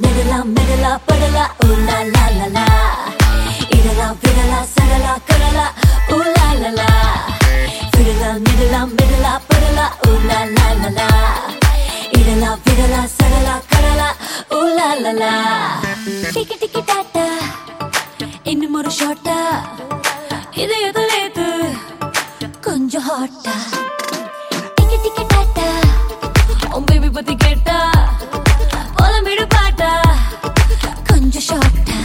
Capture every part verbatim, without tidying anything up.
மிடலா மிடலா படலா ஊலா லா லா லா இடலா விடலா சடலா கடலா ஊலா லா லா விடலா மிடலா மிடலா படலா ஊலா லா லா லா இடலா விடலா சடலா கடலா ஊலா லா லா டிக்கி டிக்கி டாட்டா இன்னும் ஒரு ஷாட்டா இது எதுலேது கொஞ்சம் ஹாட்டா டிக்கி டிக்கி டாட்டா உன் பேபி பத்தி கேட்டா போலம் விடு பாட்டா கொஞ்சம் ஷாட்டா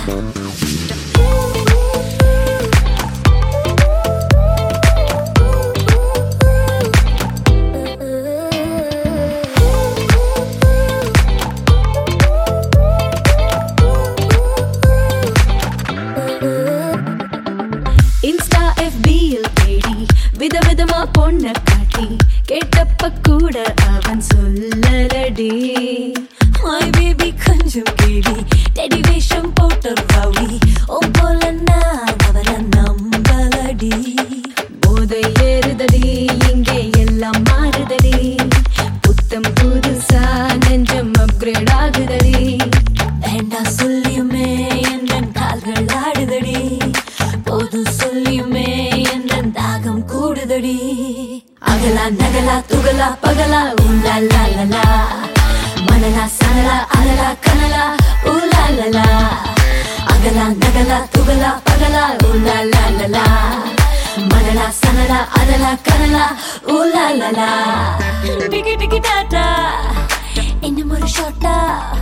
இன்ஸ்டா எஃபியில் தேடி விதவிதமா பொண்ண காட்டி கேட்டப்ப கூட அவன் சொல்லலடி My baby கொஞ்சம் கேடி டெடி வேஷம் போட்ட ரவுடி ஓ போல நான் அவனை நம்பலடி போதை ஏறுதடி இங்கே எல்லாம் மாறுதடி புத்தம் புதுசா நெஞ்சம் அப்கிரேட் ஆகுதடி வேண்டா சொல்லியுமே என் கால்கள் ஆடுதடி போது சொல்லியுமே என் தாகம் கூடுதடி அகலா நகலா துகலா பகலா ஊலா லா லா லா மணலா சனலா அலலா கனலா ஊலா லா லா அகலா நகலா துகலா பகலா ஊலா லா லா லா மணலா சனலா அலலா கனலா ஊலா லா லா டிக்கி டிக்கி டாட்டா இன்னும் ஒரு ஷாட்டா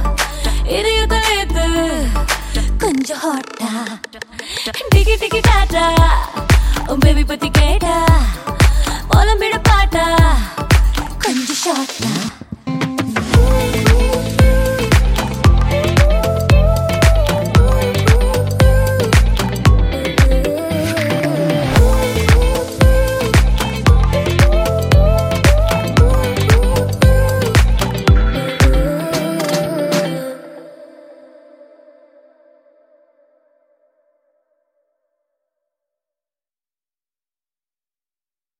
இது கொஞ்சம் ஹாட்டா டிக்கி டிக்கி டாட்டா உன் பேபி பத்தி கேட்டா போலம் விட பாட்டா கொஞ்சம் ஷாட்டா